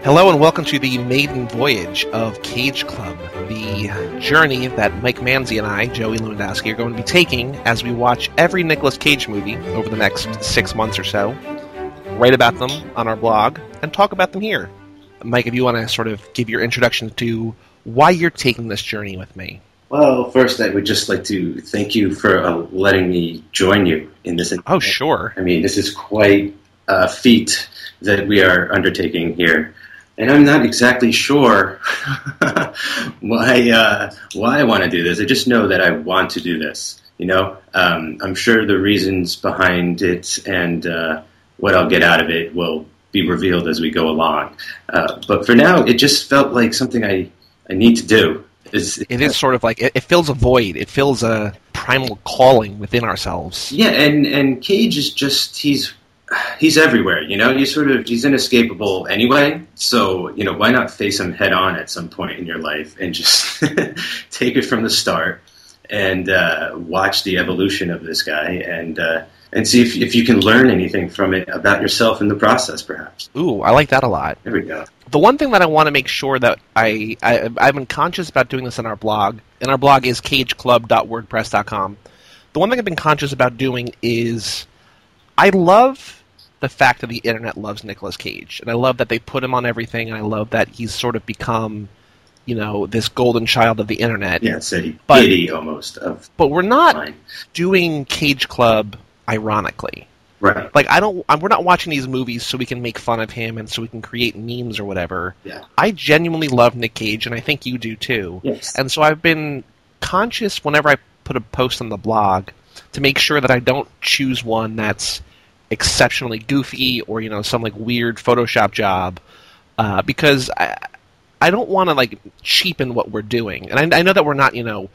Hello and welcome to the maiden voyage of Cage Club, the journey that Mike Manzi and I, Joey Lewandowski, are going to be taking as we watch every Nicolas Cage movie over the next 6 months or so, write about them on our blog, and talk about them here. Mike, if you want to sort of give your introduction to why you're taking this journey with me. Well, first, I would just like to thank you for letting me join you in this. Oh, sure. I mean, this is quite a feat that we are undertaking here. And I'm not exactly sure why I want to do this. I just know that I want to do this. You know, I'm sure the reasons behind it and what I'll get out of it will be revealed as we go along. But for now, it just felt like something I need to do. It is sort of like, it fills a void. It fills a primal calling within ourselves. Yeah, and Cage is just, he's everywhere, you know? He's inescapable anyway, so, you know, why not face him head on at some point in your life and just take it from the start and watch the evolution of this guy and see if you can learn anything from it about yourself in the process, perhaps. Ooh, I like that a lot. There we go. The one thing that I want to make sure that I've been conscious about doing this in our blog, and our blog is cageclub.wordpress.com. The one thing I've been conscious about doing is I love the fact that the internet loves Nicolas Cage, and I love that they put him on everything, and I love that he's sort of become, you know, this golden child of the internet. Yeah, it's a deity almost. But we're not doing Cage Club ironically. Right. Like, we're not watching these movies so we can make fun of him and so we can create memes or whatever. Yeah. I genuinely love Nick Cage, and I think you do too. Yes. And so I've been conscious whenever I put a post on the blog to make sure that I don't choose one that's exceptionally goofy or, you know, some like weird Photoshop job, because I don't want to like cheapen what we're doing. And I know that we're not, you know,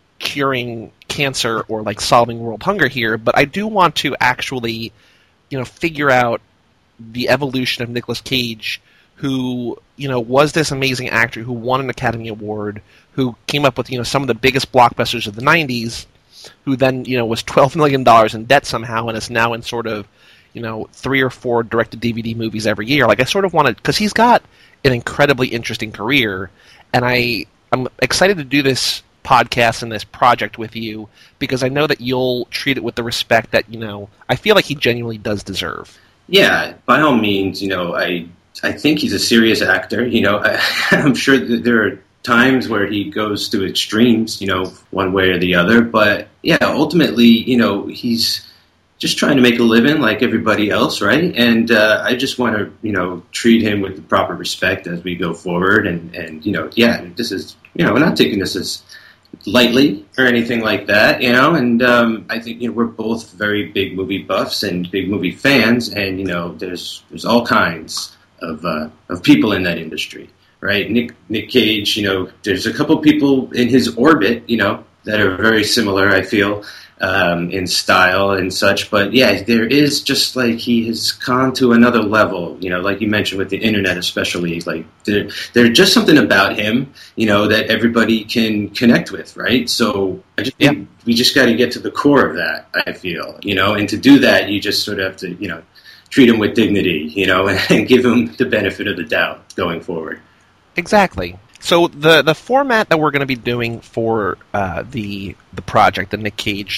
curing cancer or like solving world hunger here, but I do want to actually, you know, figure out the evolution of Nicolas Cage, who, you know, was this amazing actor who won an Academy Award, who came up with, you know, some of the biggest blockbusters of the 90s, who then, you know, was $12 million in debt somehow and is now in sort of, you know, 3 or 4 direct-to-DVD movies every year. Like, I sort of wanted, because he's got an incredibly interesting career, and I'm excited to do this podcast and this project with you because I know that you'll treat it with the respect that, you know, I feel like he genuinely does deserve. Yeah, by all means, you know, I think he's a serious actor. You know, I'm sure that there are times where he goes to extremes, you know, one way or the other. But, yeah, ultimately, you know, he's just trying to make a living like everybody else, right? And I just want to, you know, treat him with the proper respect as we go forward. And you know, yeah, this is, you know, we're not taking this as lightly or anything like that, you know, and I think, you know, we're both very big movie buffs and big movie fans, and, you know, there's all kinds of people in that industry, right? Nick Cage, you know, there's a couple people in his orbit, you know, that are very similar, I feel, in style and such, but yeah, there is just like he has gone to another level, you know, like you mentioned with the internet especially, like there's just something about him, you know, that everybody can connect with, right? So I just think we just got to get to the core of that, I feel, you know, and to do that, you just sort of have to, you know, treat him with dignity, you know, and give him the benefit of the doubt going forward. Exactly. So the format that we're going to be doing for the project, the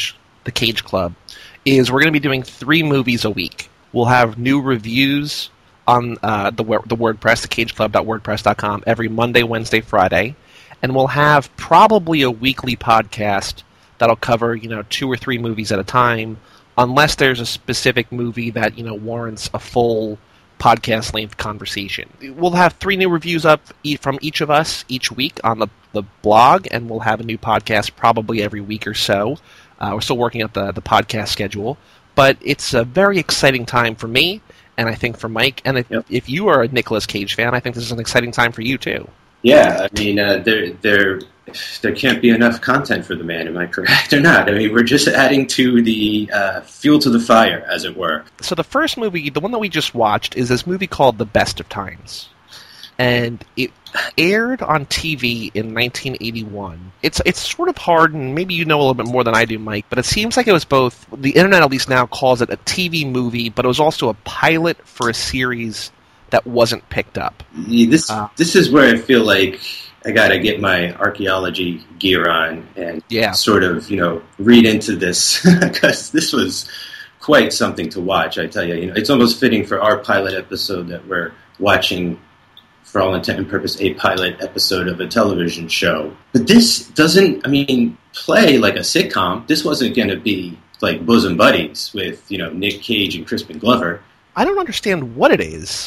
Cage Club, is we're going to be doing 3 movies a week. We'll have new reviews on the WordPress, thecageclub.wordpress.com, every Monday, Wednesday, Friday, and we'll have probably a weekly podcast that'll cover, you know, 2 or 3 movies at a time, unless there's a specific movie that, you know, warrants a full podcast-length conversation. We'll have 3 new reviews up from each of us each week on the blog, and we'll have a new podcast probably every week or so. We're still working out the podcast schedule, but it's a very exciting time for me, and I think for Mike, and if you are a Nicolas Cage fan, I think this is an exciting time for you too. Yeah, I mean, there can't be enough content for the man, am I correct or not? I mean, we're just adding to the fuel to the fire, as it were. So the first movie, the one that we just watched, is this movie called The Best of Times. And it aired on TV in 1981. It's sort of hard, and maybe you know a little bit more than I do, Mike, but it seems like it was both, the internet at least now calls it a TV movie, but it was also a pilot for a series that wasn't picked up. Yeah, this is where I feel like I got to get my archaeology gear on and sort of, read into this, because this was quite something to watch, I tell you. It's almost fitting for our pilot episode that we're watching, for all intent and purpose, a pilot episode of a television show. But this doesn't, play like a sitcom. This wasn't going to be like bosom buddies with, Nick Cage and Crispin Glover. I don't understand what it is.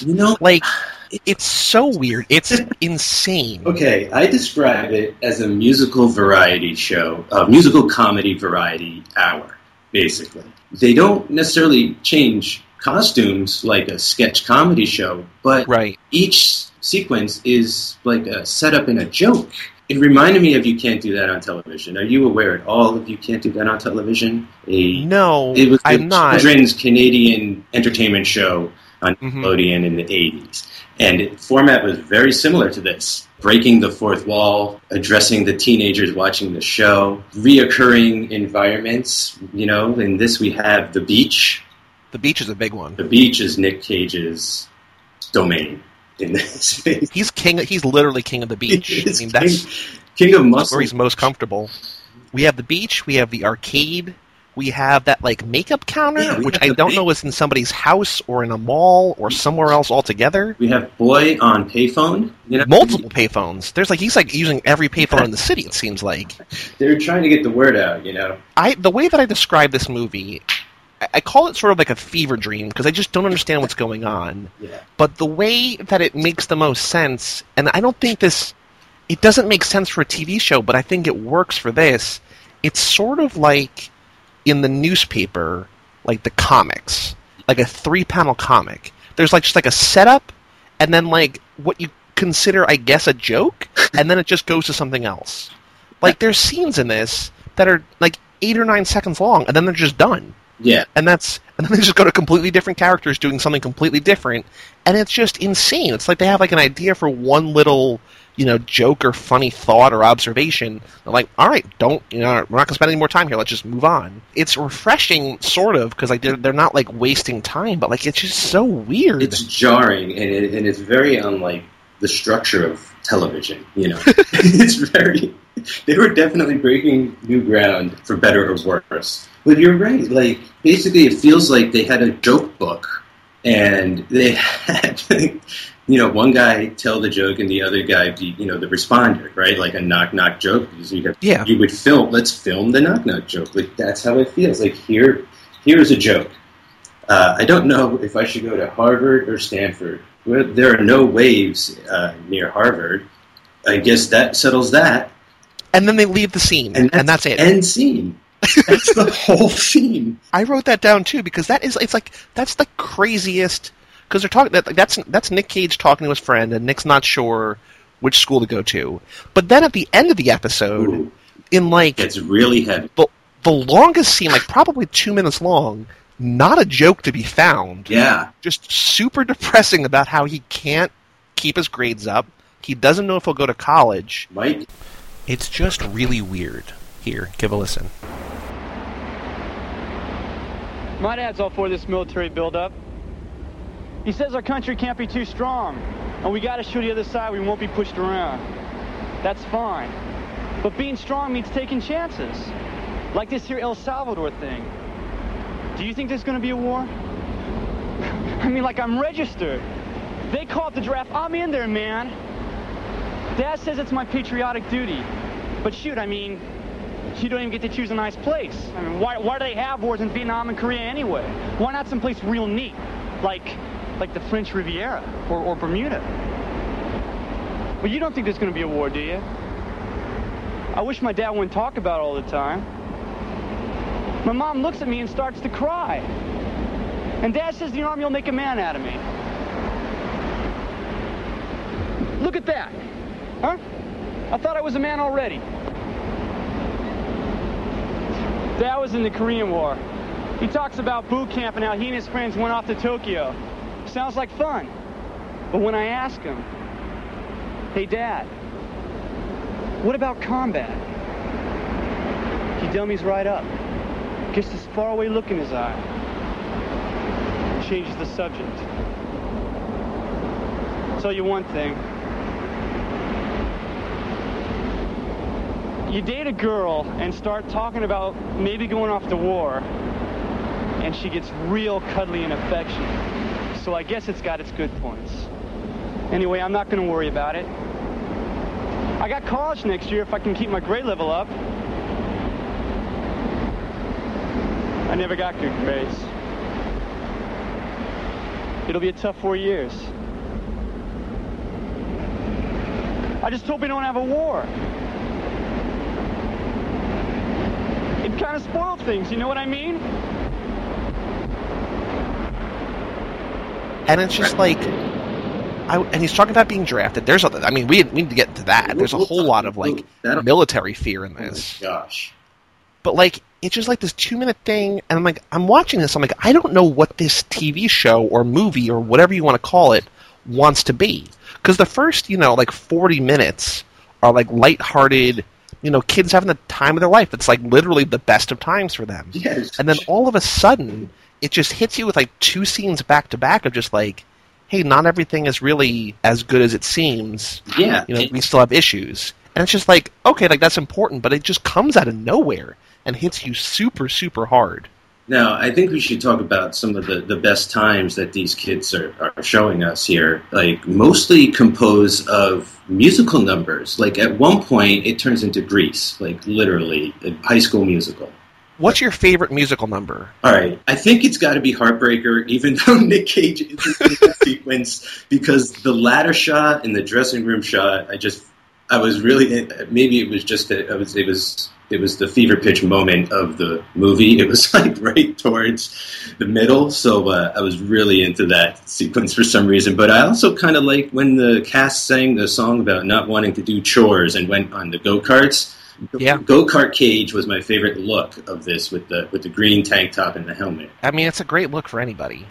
It's so weird. It's insane. Okay, I describe it as a musical variety show, a musical comedy variety hour, basically. They don't necessarily change costumes like a sketch comedy show, but each sequence is like a setup and a joke. It reminded me of You Can't Do That on Television. Are you aware at all of You Can't Do That on Television? No, it was I'm not. Children's Canadian entertainment show on Nickelodeon in the 80s. And the format was very similar to this. Breaking the fourth wall, addressing the teenagers watching the show, reoccurring environments. In this we have the beach. The beach is a big one. The beach is Nick Cage's domain. In this space. He's king. He's literally king of the beach. That's king of muscle. Where he's most comfortable. We have the beach. We have the arcade. We have that makeup counter, which I don't know is in somebody's house or in a mall or somewhere else altogether. We have Boy on payphone. Multiple payphones. He's using every payphone in the city. It seems like they're trying to get the word out. The way that I describe this movie, I call it sort of like a fever dream because I just don't understand what's going on. Yeah. But the way that it makes the most sense, and I don't think it doesn't make sense for a TV show, but I think it works for this. It's sort of like in the newspaper, like the comics, like a 3-panel comic. There's just a setup, and then what you consider, I guess, a joke, and then it just goes to something else. There's scenes in this that are 8 or 9 seconds long, and then they're just done. Yeah. And then they just go to completely different characters doing something completely different, and it's just insane. It's like they have an idea for one little, joke or funny thought or observation. They're like, all right, we're not going to spend any more time here. Let's just move on. It's refreshing, sort of, because they're not wasting time, but it's just so weird. It's jarring, and it's very unlike the structure of television. It's very. They were definitely breaking new ground, for better or worse. But you're right. Basically, it feels like they had a joke book, and they had, one guy tell the joke and the other guy be, the responder, right? Like a knock-knock joke. Because you would film, let's film the knock-knock joke. That's how it feels. Here's a joke. I don't know if I should go to Harvard or Stanford. Well, there are no waves near Harvard. I guess that settles that. And then they leave the scene, and that's it. End scene. That's the whole scene. I wrote that down too because that's the craziest. Because they're talking that's Nick Cage talking to his friend, and Nick's not sure which school to go to. But then at the end of the episode, it's really heavy. The longest scene, probably 2 minutes long, not a joke to be found. Yeah, just super depressing about how he can't keep his grades up. He doesn't know if he'll go to college. Mike. It's just really weird. Here, give a listen. My dad's all for this military buildup. He says our country can't be too strong, and we gotta show the other side we won't be pushed around. That's fine. But being strong means taking chances. Like this here El Salvador thing. Do you think there's gonna be a war? I'm registered. They call it the draft. I'm in there, man. Dad says it's my patriotic duty. But shoot, you don't even get to choose a nice place. Why do they have wars in Vietnam and Korea anyway? Why not someplace real neat, like the French Riviera or Bermuda? Well, you don't think there's going to be a war, do you? I wish my dad wouldn't talk about it all the time. My mom looks at me and starts to cry. And Dad says the Army will make a man out of me. Look at that. Huh? I thought I was a man already. Dad was in the Korean War. He talks about boot camp and how he and his friends went off to Tokyo. Sounds like fun. But when I ask him, hey, Dad, what about combat? He dummies right up. Gets this faraway look in his eye. Changes the subject. tell you one thing. You date a girl and start talking about maybe going off to war, and she gets real cuddly and affectionate. So I guess it's got its good points. Anyway, I'm not going to worry about it. I got college next year if I can keep my grade level up. I never got good grades. It'll be a tough 4 years. I just hope we don't have a war. It kind of spoiled things, you know what I mean? And it's just like, and he's talking about being drafted. We need to get into that. There's a whole lot of like military fear in this. Oh my gosh. But like, it's just like this 2-minute thing, and I'm like, I'm watching this. I'm like, I don't know what this TV show or movie or whatever you want to call it wants to be. Because the first, 40 minutes are like lighthearted, kids having the time of their life. It's like literally the best of times for them. Yes. And then all of a sudden, it just hits you with like 2 scenes back to back of just like, hey, not everything is really as good as it seems. Yeah. We still have issues. And it's just like, okay, like that's important, but it just comes out of nowhere and hits you super, super hard. Now, I think we should talk about some of the best times that these kids are showing us here, like mostly composed of musical numbers. Like at one point, it turns into Grease, like literally a High School Musical. What's your favorite musical number? All right. I think it's got to be Heartbreaker, even though Nick Cage is in that sequence, because the ladder shot and the dressing room shot, I was really, maybe it was just that it was the fever pitch moment of the movie. It was like right towards the middle, so I was really into that sequence for some reason. But I also kind of like when the cast sang the song about not wanting to do chores and went on the go-karts. Yeah. Go-kart Cage was my favorite look of this with the green tank top and the helmet. I mean, it's a great look for anybody.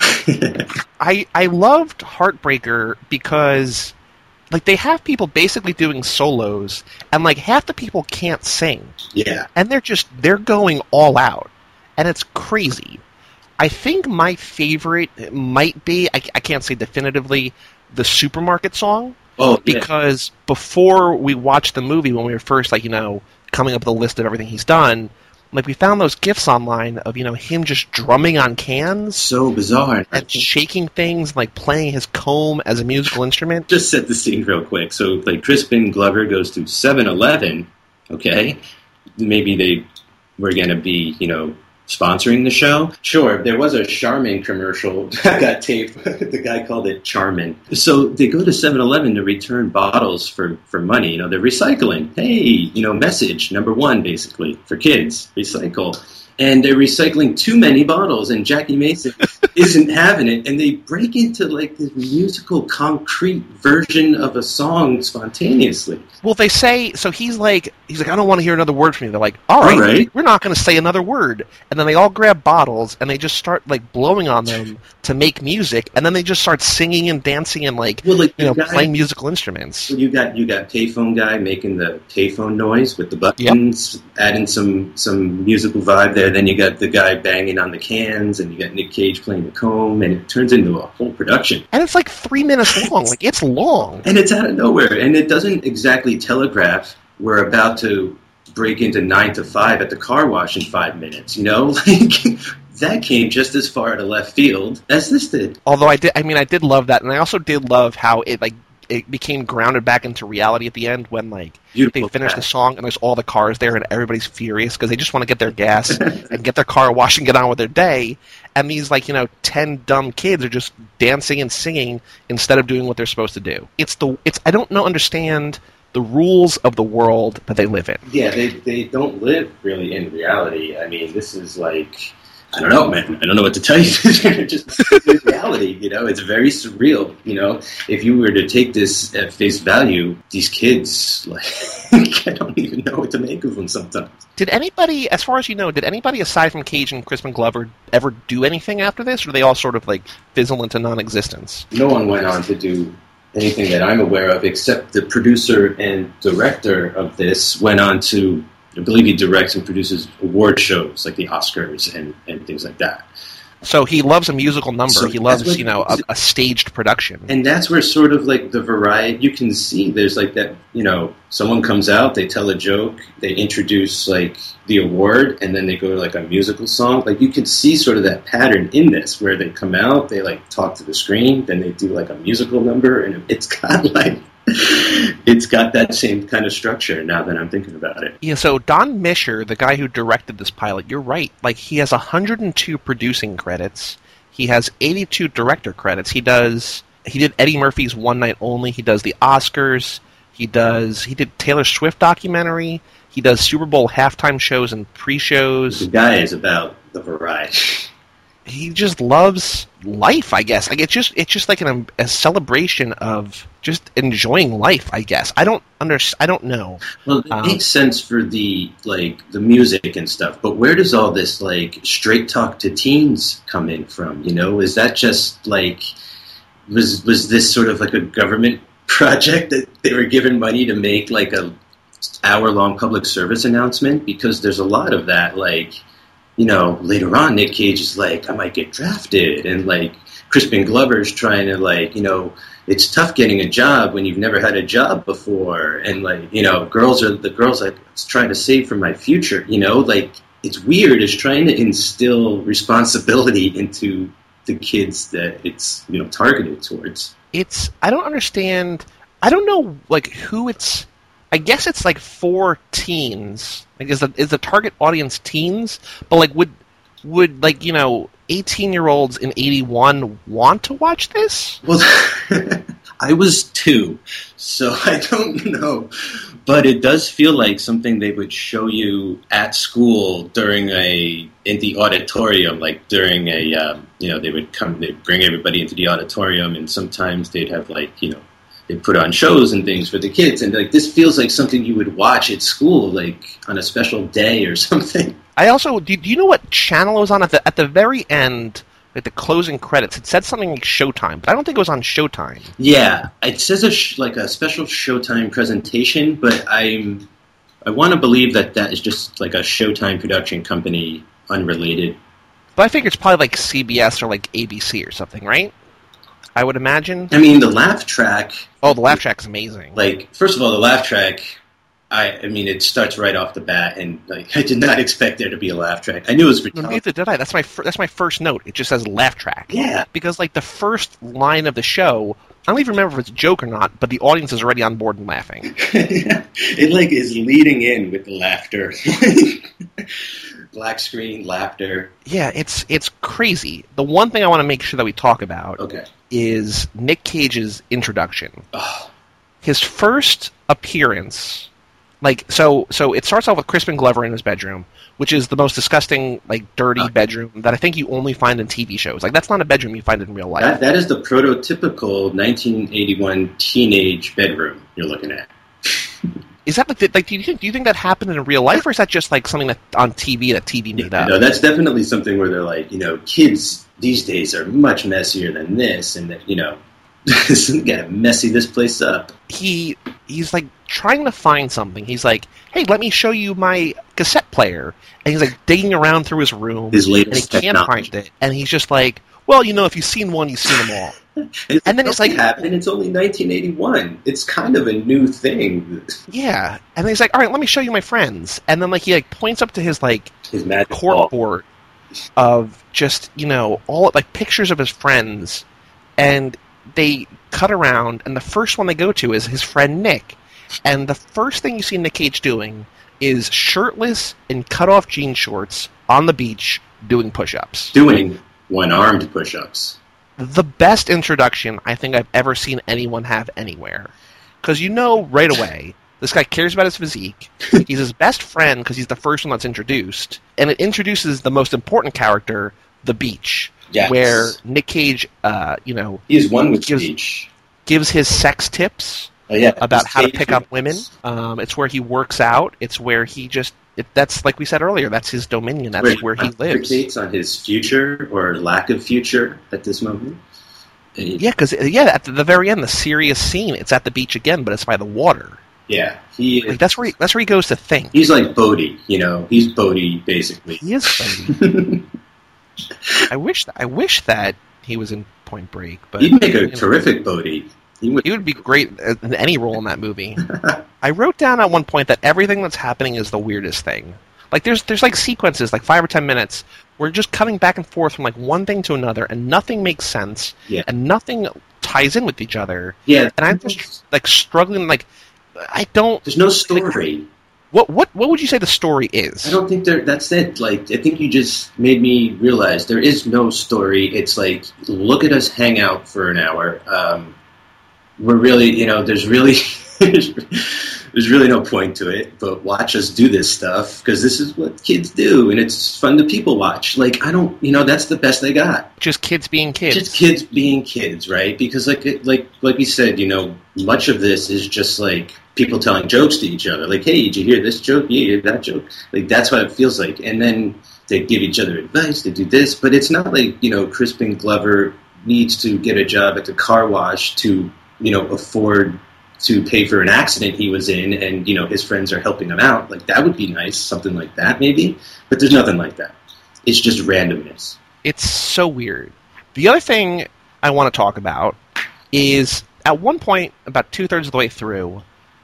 I loved Heartbreaker because like they have people basically doing solos, and like half the people can't sing. Yeah. And they're going all out. And it's crazy. I think my favorite might be, I can't say definitively, the Supermarket song. Oh, yeah. Because before we watched the movie, when we were first coming up with a list of everything he's done, like we found those GIFs online of him just drumming on cans, so bizarre, and shaking things, like playing his comb as a musical instrument. Just set the scene real quick. So like Crispin Glover goes to 7-Eleven. Okay, maybe they were going to be sponsoring the show. Sure, there was a Charmin commercial that got taped. The guy called it Charmin. So they go to 7-Eleven to return bottles for money. They're recycling. Hey, message number 1, basically, for kids. Recycle. And they're recycling too many bottles, and Jackie Mason isn't having it. And they break into like this musical concrete version of a song spontaneously. Well, they say, so he's like, I don't want to hear another word from you. They're like, all right, we're not going to say another word. And then they all grab bottles and they just start like blowing on them to make music. And then they just start singing and dancing and playing musical instruments. You got payphone guy making the payphone noise with the buttons, adding some musical vibe there. Then you got the guy banging on the cans, and you got Nick Cage playing the comb, and it turns into a whole production. And it's like 3 minutes long. Like, it's long. And it's out of nowhere. And it doesn't exactly telegraph we're about to break into 9 to 5 at the car wash in 5 minutes, Like, that came just as far out of left field as this did. Although I did love that, and I also did love how it became grounded back into reality at the end when they finish the song and there's all the cars there and everybody's furious because they just want to get their gas and get their car washed and get on with their day. And these 10 dumb kids are just dancing and singing instead of doing what they're supposed to do. I don't understand the rules of the world that they live in. Yeah, they don't live really in reality. I mean, this is like, I don't know, man. I don't know what to tell you. Just reality, It's very surreal, If you were to take this at face value, these kids, I don't even know what to make of them sometimes. Did anybody, as far as you know, aside from Cage and Crispin Glover ever do anything after this, or do they all sort of fizzle into non-existence? No one went on to do anything that I'm aware of, except the producer and director of this went on to, I believe he directs and produces award shows like the Oscars and things like that. So he loves a musical number. So he loves, that's what- a staged production. And that's where sort of like the variety, you can see there's like that, someone comes out, they tell a joke, they introduce like the award, and then they go to like a musical song. Like you can see sort of that pattern in this where they come out, they like talk to the screen, then they do like a musical number, and it's got like, it's got that same kind of structure now that I'm thinking about it. Yeah, so Don Mischer, the guy who directed this pilot, you're right. Like, he has 102 producing credits. He has 82 director credits. He did Eddie Murphy's One Night Only. He does the Oscars. He did Taylor Swift documentary. He does Super Bowl halftime shows and pre-shows. The guy is about the variety. He just loves life, I guess. Like, it's just like a celebration of just enjoying life, I guess. I don't know. Well, it makes sense for the music and stuff, but where does all this like straight talk to teens come in from? Is that just like was this sort of like a government project that they were given money to make like a hour-long public service announcement? Because there's a lot of that, like, later on Nick Cage is like, I might get drafted, and like Crispin Glover's trying to like, it's tough getting a job when you've never had a job before, and like, the girls like, it's trying to save for my future, like it's weird. It's trying to instill responsibility into the kids that it's targeted towards. I don't understand. I don't know like who it's. I guess it's like for teens. Like, is the target audience teens? But like, would like 18-year-olds in '81 want to watch this? Well, I was 2, so I don't know. But it does feel like something they would show you at school in the auditorium, like during they'd bring everybody into the auditorium, and sometimes they'd have like, they put on shows and things for the kids, and like this feels like something you would watch at school, like on a special day or something. I also do you know what channel it was on at the very end, like the closing credits? It said something like Showtime, but I don't think it was on Showtime. Yeah, it says a special Showtime presentation, but I want to believe that is just like a Showtime production company, unrelated. But I figure it's probably like CBS or like ABC or something, right? I would imagine. I mean, the laugh track... Oh, the laugh track is amazing. Like, first of all, the laugh track, I mean, it starts right off the bat, and like, I did not expect there to be a laugh track. I knew it was... No, neither did I. That's my first note. It just says laugh track. Yeah. Because, like, the first line of the show, I don't even remember if it's a joke or not, but the audience is already on board and laughing. It, like, is leading in with the laughter. Black screen, laughter. Yeah, it's crazy. The one thing I want to make sure that we talk about is Nick Cage's introduction. Oh. His first appearance, like, so it starts off with Crispin Glover in his bedroom, which is the most disgusting, like, dirty bedroom that I think you only find in TV shows. Like, that's not a bedroom you find in real life. That is the prototypical 1981 teenage bedroom you're looking at. Is that like do you think that happened in real life, or is that just like something that on TV that TV made up? No, that's definitely something where they're like, kids these days are much messier than this, and that this is gonna messy this place up. He's like trying to find something. He's like, hey, let me show you my cassette player, and he's like digging around through his room, his latest and he can't find it, and he's just like, well, if you've seen one, you've seen them all. And then it's like, happened. It's only 1981. It's kind of a new thing. Yeah, and then he's like, all right, let me show you my friends. And then like he like points up to his corkboard of just all like pictures of his friends, and they cut around, and the first one they go to is his friend Nick, and the first thing you see Nick Cage doing is shirtless in cut-off jean shorts on the beach doing push-ups. Doing one-armed push-ups. The best introduction I think I've ever seen anyone have anywhere. Because right away, this guy cares about his physique. He's his best friend because he's the first one that's introduced. And it introduces the most important character, the beach. Yes. Where Nick Cage, he's one with the beach. Gives his sex tips about how to pick up women. It's where he works out. It's where he just... that's, like we said earlier, that's his dominion. That's where he lives. He on his future or lack of future at this moment. Yeah, because at the very end, the serious scene, it's at the beach again, but it's by the water. Yeah, that's where he goes to think. He's like Bodhi, he's Bodhi basically. He is Bodhi. I wish that he was in Point Break, but he'd make a terrific Bodhi. He would be great in any role in that movie. I wrote down at one point that everything that's happening is the weirdest thing. Like there's like sequences, like 5 or 10 minutes, where just cutting back and forth from like one thing to another, and nothing makes sense, and nothing ties in with each other. Yeah, and I'm just like struggling. Like I don't. There's no story. What would you say the story is? I don't think that's it. Like, I think you just made me realize there is no story. It's like, look at us hang out for an hour. We're really, there's really there's really no point to it, but watch us do this stuff, because this is what kids do, and it's fun to people watch. Like, I don't, that's the best they got. Just kids being kids. Just kids being kids, right? Because like we said, much of this is just like people telling jokes to each other. Like, hey, did you hear this joke? Yeah, you hear that joke? Like, that's what it feels like. And then they give each other advice, they do this, but it's not like, Crispin Glover needs to get a job at the car wash to, afford to pay for an accident he was in, and, his friends are helping him out. Like, that would be nice, something like that, maybe. But there's nothing like that. It's just randomness. It's so weird. The other thing I want to talk about is, at one point, about 2/3 of the way through,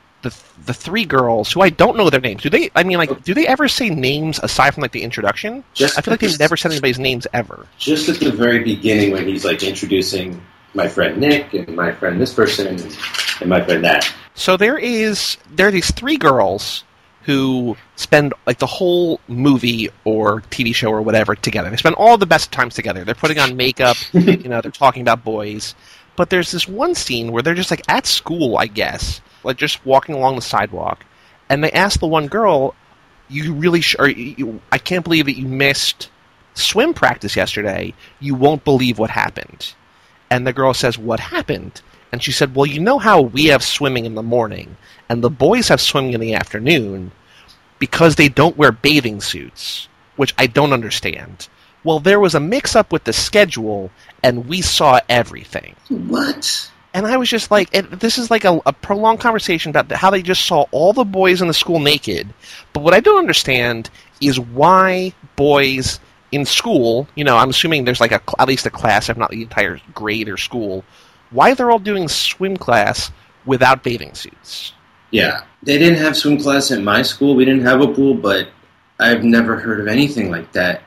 the three girls, who I don't know their names, do they ever say names aside from, like, the introduction? I feel like they've never said anybody's names ever. Just at the very beginning, when he's, like, introducing my friend Nick, and my friend this person, and my friend that. So there are these three girls who spend, like, the whole movie or TV show or whatever together. They spend all the best times together. They're putting on makeup, they're talking about boys. But there's this one scene where they're just, like, at school, I guess, like, just walking along the sidewalk, and they ask the one girl, "You really I can't believe that you missed swim practice yesterday. You won't believe what happened." And the girl says, "What happened?" And she said, "Well, you know how we have swimming in the morning, and the boys have swimming in the afternoon, because they don't wear bathing suits, which I don't understand. Well, there was a mix-up with the schedule, and we saw everything." What? And I was just like, this is like a prolonged conversation about how they just saw all the boys in the school naked. But what I don't understand is why boys in school, I'm assuming there's like at least a class, if not the entire grade or school, why they're all doing swim class without bathing suits. Yeah. They didn't have swim class at my school. We didn't have a pool, but I've never heard of anything like that.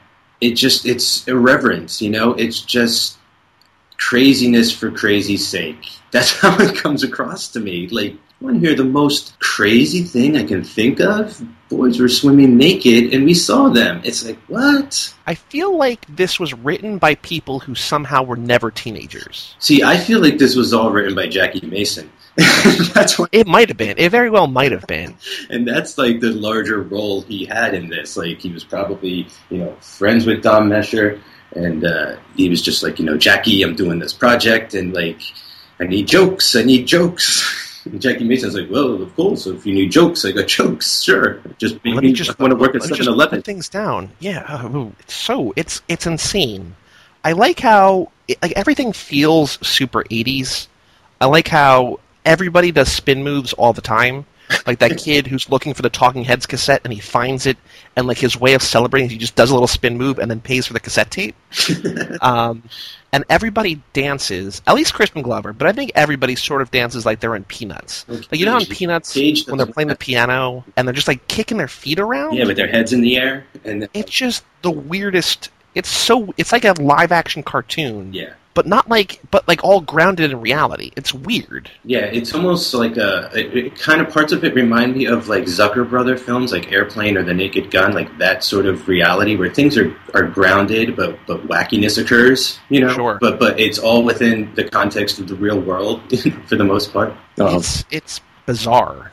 It's irreverence, It's just craziness for crazy's sake. That's how it comes across to me. Like, you want to hear the most crazy thing I can think of? Boys were swimming naked, and we saw them. It's like, what? I feel like this was written by people who somehow were never teenagers. See, I feel like this was all written by Jackie Mason. That's what it might have been. It very well might have been. And that's like the larger role he had in this. Like, he was probably, friends with Don Mesher, and he was just like, Jackie, I'm doing this project, and like, I need jokes. And Jackie Mason's like, well, of course, if you need jokes, I got jokes, sure. Just want to work at 7-Eleven. Put things down. Yeah, it's insane. I like how everything feels super 80s. I like how everybody does spin moves all the time. Like that kid who's looking for the Talking Heads cassette, and he finds it, and like his way of celebrating, he just does a little spin move and then pays for the cassette tape. And everybody dances, at least Crispin Glover, but I think everybody sort of dances like they're in Peanuts. Like, how in Peanuts, when they're playing the piano, and they're just like kicking their feet around? Yeah, with their heads in the air. And it's just the weirdest. It's like a live-action cartoon. Yeah. But all grounded in reality. It's weird. Yeah, it's almost like kind of parts of it remind me of like Zucker Brother films, like Airplane or The Naked Gun, like that sort of reality where things are grounded, but wackiness occurs, Sure. But it's all within the context of the real world for the most part. It's bizarre.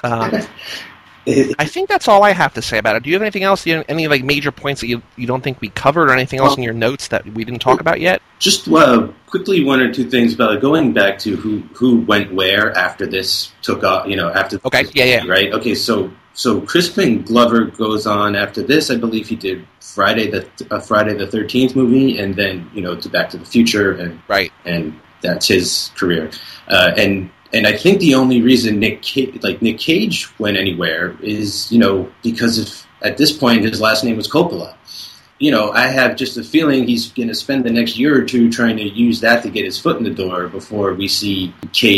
I think that's all I have to say about it. Do you have anything else? Any like major points that you don't think we covered, or anything else in your notes that we didn't talk about yet? Just quickly, one or two things about it. Going back to who went where after this took off. After okay, yeah, right. Okay, so Crispin Glover goes on after this. I believe he did Friday the 13th movie, and then to Back to the Future, and right, and that's his career, And I think the only reason Nick Cage went anywhere is, because at this point his last name was Coppola. I have just a feeling he's going to spend the next year or two trying to use that to get his foot in the door before we see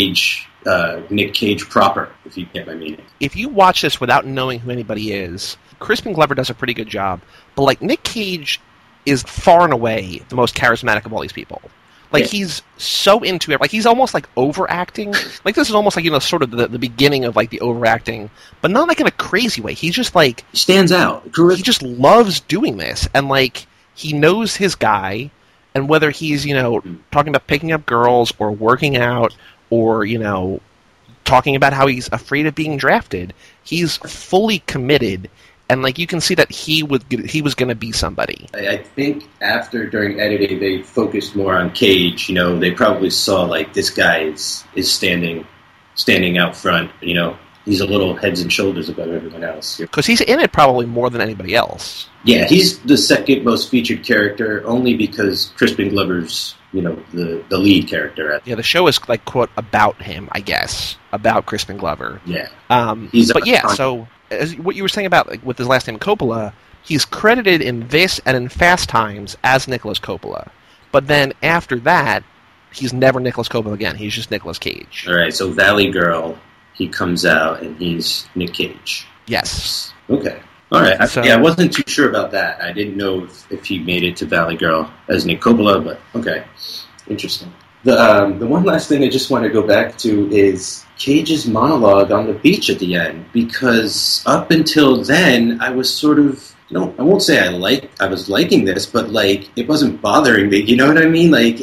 Nick Cage proper, if you get my meaning. If you watch this without knowing who anybody is, Crispin Glover does a pretty good job. But, like, Nick Cage is far and away the most charismatic of all these people. Like, he's so into it. Like, he's almost, like, overacting. Like, this is almost, like, sort of the beginning of, like, the overacting. But not, like, in a crazy way. He's just, like... He stands out. He just loves doing this. And, like, he knows his guy. And whether he's, talking about picking up girls or working out or, talking about how he's afraid of being drafted, he's fully committed. And, like, you can see that he was going to be somebody. I think during editing, they focused more on Cage. They probably saw, like, this guy is standing out front. He's a little heads and shoulders above everyone else. Because he's in it probably more than anybody else. Yeah, he's the second most featured character, only because Crispin Glover's, the lead character. Yeah, the show is, like, quote, about him, I guess. About Crispin Glover. Yeah. So... As what you were saying about, like, with his last name Coppola, he's credited in this and in Fast Times as Nicolas Coppola. But then after that, he's never Nicolas Coppola again. He's just Nicolas Cage. All right, so Valley Girl, he comes out and he's Nick Cage. Yes. Okay. All right. I wasn't too sure about that. I didn't know if he made it to Valley Girl as Nick Coppola, but okay. Interesting. The one last thing I just want to go back to is Cage's monologue on the beach at the end, because up until then I was sort of, I won't say I was liking this, but, like, it wasn't bothering me. You know what I mean? Like,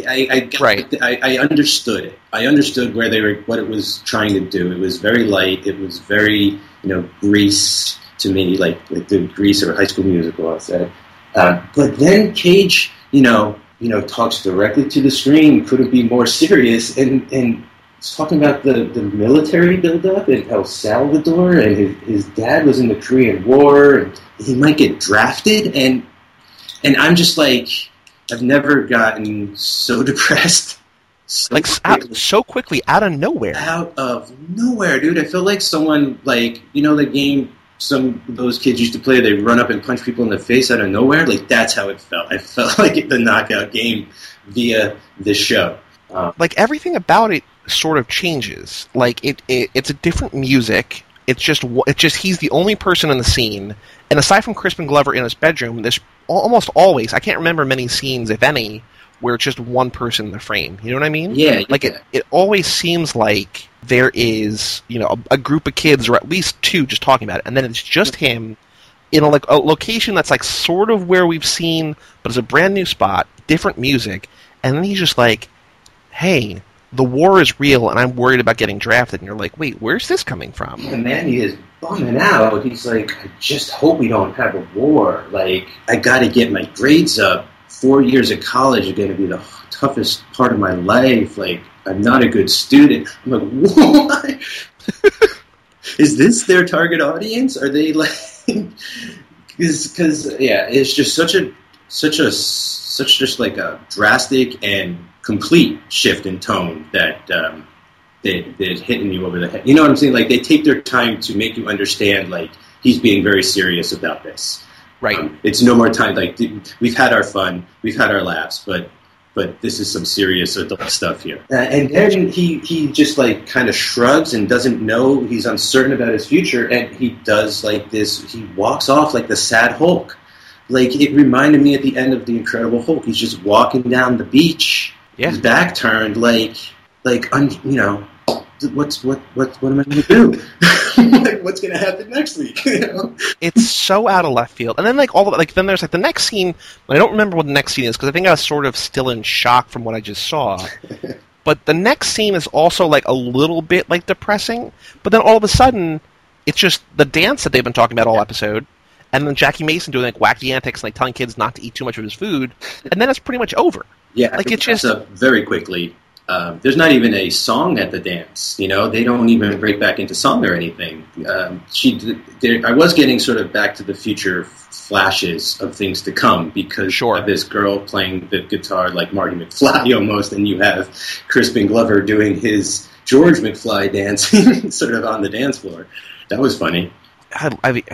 I understood it. I understood what it was trying to do. It was very light. It was very, Grease to me, like the Grease or High School Musical, I said. But then Cage, talks directly to the screen. Could it be more serious? And he's talking about the military buildup and El Salvador, and his dad was in the Korean War, and he might get drafted. And I'm just like, I've never gotten so depressed. So quickly, out of nowhere. Out of nowhere, dude. I feel like someone, like, the game some of those kids used to play, they run up and punch people in the face out of nowhere. Like, that's how it felt. I felt like the knockout game via this show. Like, everything about it sort of changes. Like, it's a different music. It's just he's the only person in the scene. And aside from Crispin Glover in his bedroom, there's almost always, I can't remember many scenes, if any, where it's just one person in the frame. You know what I mean? Yeah. Like, it always seems like there is, a group of kids, or at least two, just talking about it, and then it's just him in a location that's, like, sort of where we've seen, but it's a brand new spot, different music, and then he's just like, hey, the war is real, and I'm worried about getting drafted. And you're like, wait, where's this coming from? Yeah, man, he is bumming out. He's like, I just hope we don't have a war. Like, I got to get my grades up. 4 years of college are going to be the toughest part of my life. Like, I'm not a good student. I'm like, what? Is this their target audience? Are they like... Because, yeah, it's just such like a drastic and complete shift in tone that they're hitting you over the head. You know what I'm saying? Like, they take their time to make you understand, like, he's being very serious about this. Right. It's no more time. Like, we've had our fun, we've had our laughs, but this is some serious adult stuff here. And then he just, like, kind of shrugs and doesn't know. He's uncertain about his future, and he does, like, this. He walks off like the sad Hulk. Like, it reminded me at the end of The Incredible Hulk. He's just walking down the beach, his back turned, like, you know, what am I going to do? Like, what's going to happen next week? You know? It's so out of left field. And then, like, then there's, like, the next scene. I don't remember what the next scene is, because I think I was sort of still in shock from what I just saw. But the next scene is also, like, a little bit, like, depressing. But then all of a sudden, it's just the dance that they've been talking about all episode. And then Jackie Mason doing, like, wacky antics and, like, telling kids not to eat too much of his food. And then it's pretty much over. Yeah, like, it's just very quickly. There's not even a song at the dance. You know, they don't even break back into song or anything. I was getting sort of Back to the Future flashes of things to come because of this girl playing the guitar like Marty McFly almost, and you have Crispin Glover doing his George McFly dancing sort of on the dance floor. That was funny.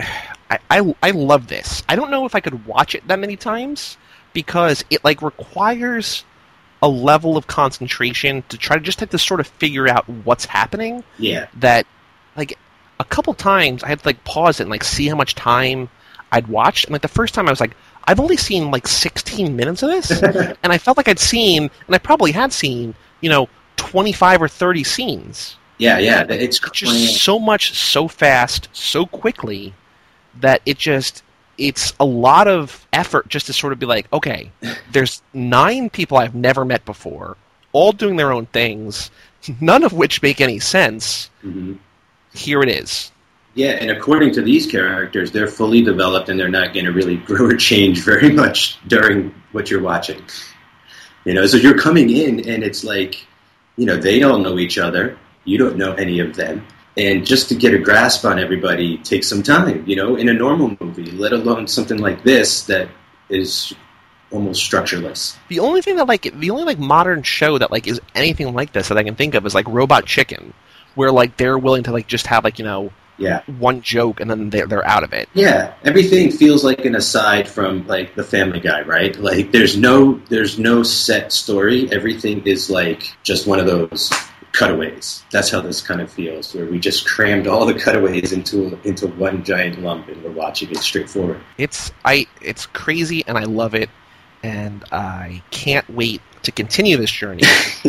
I love this. I don't know if I could watch it that many times because it like requires a level of concentration to try to just have to sort of figure out what's happening. Yeah. That like a couple times I had to like pause it and like see how much time I'd watched. And like the first time I was like, I've only seen like 16 minutes of this, and I felt like I'd seen, and I probably had seen, 25 or 30 scenes. Yeah, it's just so much, so fast, so quickly that it's a lot of effort just to sort of be like, okay, there's 9 people I've never met before, all doing their own things, none of which make any sense. Mm-hmm. Here it is. Yeah, and according to these characters, they're fully developed and they're not going to really grow or change very much during what you're watching. So you're coming in and it's like, they don't know each other. You don't know any of them. And just to get a grasp on everybody takes some time, in a normal movie, let alone something like this that is almost structureless. The only modern show that like is anything like this that I can think of is like Robot Chicken, where like they're willing to like just have like, one joke and then they're out of it. Yeah, everything feels like an aside from like the Family Guy, right? Like there's no set story. Everything is like just one of those cutaways. That's how this kind of feels, where we just crammed all the cutaways into one giant lump and we're watching it straightforward. It's crazy and I love it, and I can't wait to continue this journey.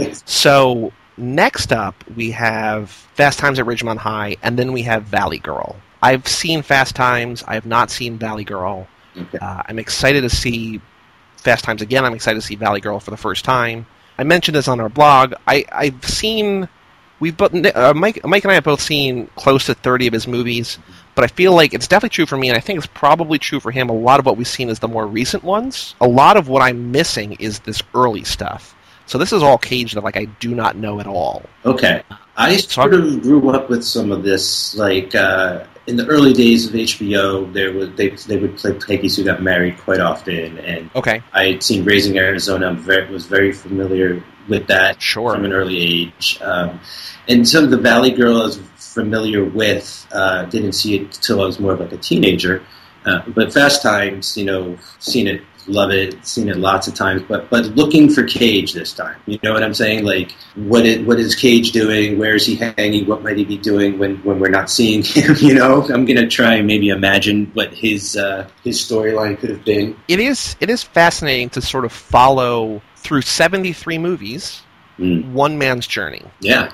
So next up, we have Fast Times at Ridgemont High, and then we have Valley Girl. I've seen Fast Times. I have not seen Valley Girl. Okay. I'm excited to see Fast Times again. I'm excited to see Valley Girl for the first time. I mentioned this on our blog. I've seen... Mike and I have both seen close to 30 of his movies, but I feel like it's definitely true for me, and I think it's probably true for him. A lot of what we've seen is the more recent ones. A lot of what I'm missing is this early stuff. So this is all Cage that like I do not know at all. Okay. I sort of grew up with some of this, like in the early days of HBO, they would play Peggy Sue Got Married quite often, and okay. I had seen Raising Arizona. Was very familiar with that from an early age. And some of the Valley Girl I was familiar with. Didn't see it until I was more of like a teenager. But Fast Times, seen it. Love it, seen it lots of times, but looking for Cage this time. You know what I'm saying? Like, what is Cage doing? Where is he hanging? What might he be doing when we're not seeing him? I'm gonna try and maybe imagine what his storyline could have been. It is fascinating to sort of follow through 73 movies, one man's journey. Yeah.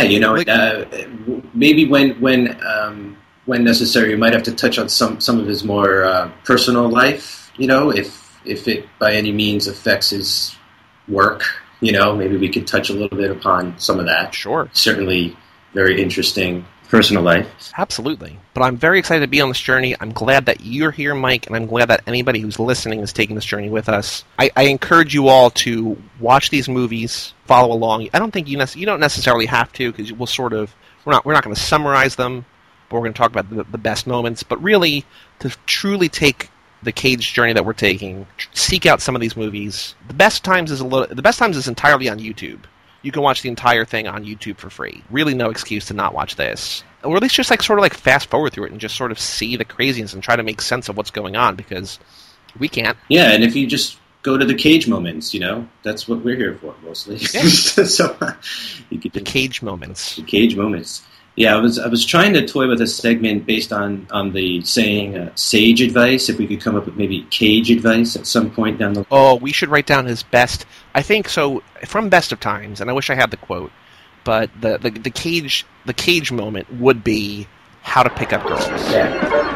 Maybe when necessary, you might have to touch on some of his more personal life. If it by any means affects his work, maybe we could touch a little bit upon some of that. Sure. Certainly very interesting personal life. Absolutely. But I'm very excited to be on this journey. I'm glad that you're here, Mike, and I'm glad that anybody who's listening is taking this journey with us. I encourage you all to watch these movies, follow along. I don't think you don't necessarily have to, because we'll we're not going to summarize them, but we're going to talk about the best moments. But really, to truly take the Cage journey that we're taking, seek out some of these movies. The Best Times is entirely on YouTube. You can watch the entire thing on YouTube for free. Really no excuse to not watch this. Or at least just sort of fast forward through it and just sort of see the craziness and try to make sense of what's going on, because we can't. Yeah, and if you just go to the Cage moments, that's what we're here for mostly. Yeah. So you could the Cage moments. The Cage moments. Yeah, I was trying to toy with a segment based on the saying sage advice. If we could come up with maybe Cage advice at some point down the line. Oh, we should write down his best. I think so from Best of Times, and I wish I had the quote, but the Cage moment would be how to pick up girls. Yeah.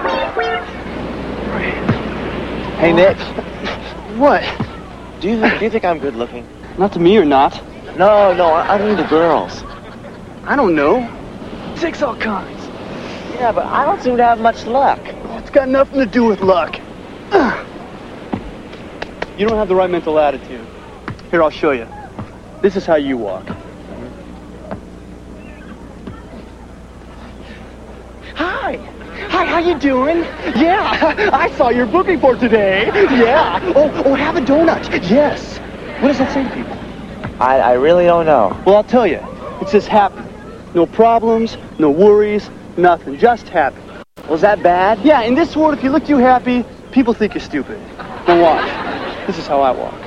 Hey Nick. What? Do you think I'm good looking? Not to me or not? No, I mean the girls. I don't know. Takes all kinds. Yeah, but I don't seem to have much luck. It's got nothing to do with luck. You don't have the right mental attitude. Here, I'll show you. This is how you walk. Hi, how you doing? Yeah, I saw your booking for today. Yeah. Oh, have a donut. Yes. What does that say to people? I really don't know. Well, I'll tell you. It says happy. No problems, no worries, nothing. Just happy. Was that bad? Yeah, in this world, if you look too happy, people think you're stupid. Now watch. This is how I walk.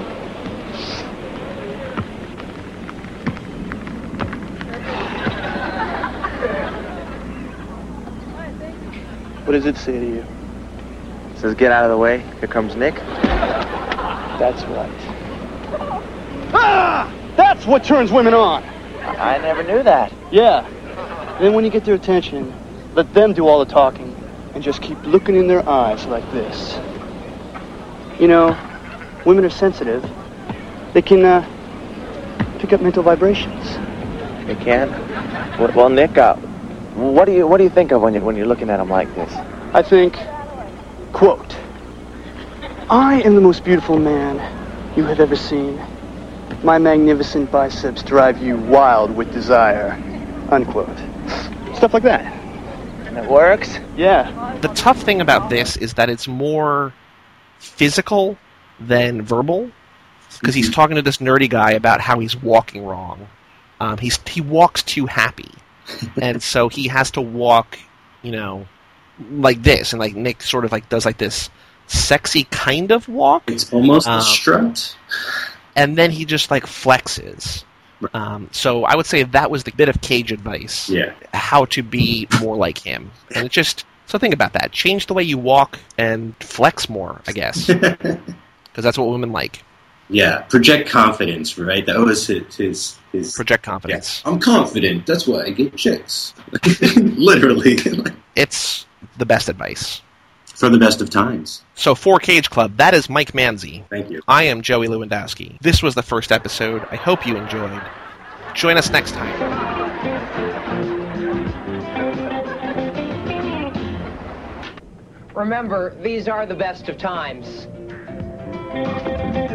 What does it say to you? It says, get out of the way. Here comes Nick. That's right. Ah! That's what turns women on. I never knew that. Yeah. Then when you get their attention, let them do all the talking and just keep looking in their eyes like this. You know, women are sensitive. They can pick up mental vibrations. They can? Well, Nick, what do you think of when you're looking at them like this? I think, quote, I am the most beautiful man you have ever seen. My magnificent biceps drive you wild with desire, unquote. Stuff like that. And it works? Yeah. The tough thing about this is that it's more physical than verbal, because he's talking to this nerdy guy about how he's walking wrong. He walks too happy, and so he has to walk, like this, and like Nick sort of like does like this sexy kind of walk. It's almost a strut. And then he just like flexes. So I would say that was the bit of Cage advice. Yeah. How to be more like him. And it just, so think about that. Change the way you walk and flex more, I guess. Because that's what women like. Yeah, project confidence, right? That was his Project confidence. Yeah. I'm confident. That's why I get chicks. Literally. It's the best advice. For the best of times. So for Cage Club, that is Mike Manzi. Thank you. I am Joey Lewandowski. This was the first episode. I hope you enjoyed. Join us next time. Remember, these are the best of times.